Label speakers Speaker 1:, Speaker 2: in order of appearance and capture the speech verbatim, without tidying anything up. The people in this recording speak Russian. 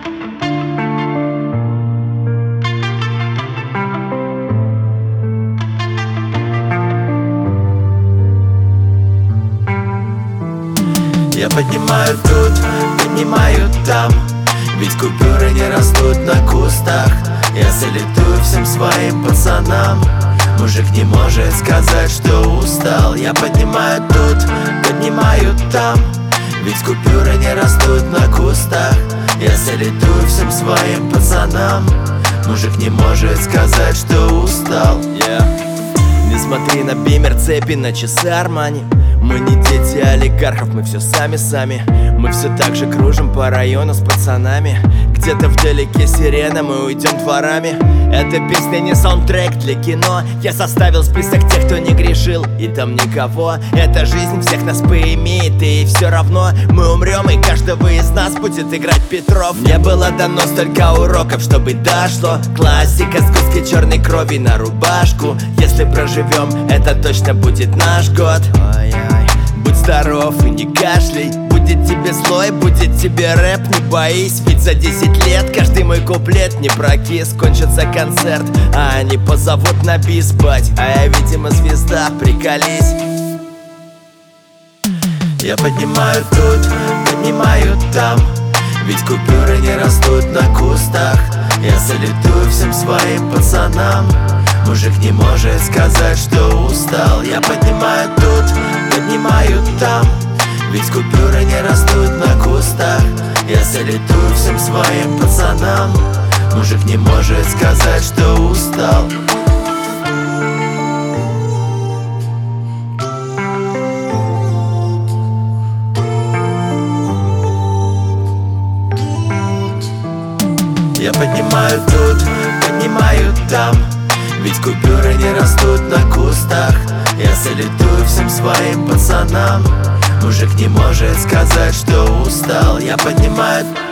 Speaker 1: Я поднимаю тут, поднимаю там, ведь купюры не растут на кустах. Я салютую всем своим пацанам. Мужик не может сказать, что устал. Я поднимаю тут, поднимаю там, ведь купюры не растут на кустах. Я салютую всем своим пацанам. Мужик не может сказать, что устал.
Speaker 2: yeah. Не смотри на бимер, цепи, на часы Армани. Мы не дети олигархов, мы все сами-сами. Мы все так же кружим по району с пацанами. Где-то вдалеке сирена, мы уйдем дворами. Эта песня не саундтрек для кино. Я составил список тех, кто не грешил, и там никого. Эта жизнь всех нас поимеет, и все равно мы умрем, и каждого из нас будет играть Петров. Мне было дано столько уроков, чтобы дошло. Классика с куски черной крови на рубашку. Если проживем, это точно будет наш год. Будь здоров и не кашляй. Будет тебе злой, будет тебе рэп, не боись. Ведь за десять лет каждый мой куплет не прокис. Кончится концерт, а они позовут на бис, бать. А я, видимо, звезда, приколись.
Speaker 1: Я поднимаю тут, поднимаю там, ведь купюры не растут на кустах. Я салютую всем своим пацанам. Мужик не может сказать, что устал. Я поднимаю тут, поднимаю там, ведь купюры не растут на кустах. Я салютую всем своим пацанам. Мужик не может сказать, что устал. Я поднимаю тут, поднимаю там, ведь купюры не растут на кустах. Я салютую всем своим пацанам. Мужик не может сказать, что устал. Я поднимаю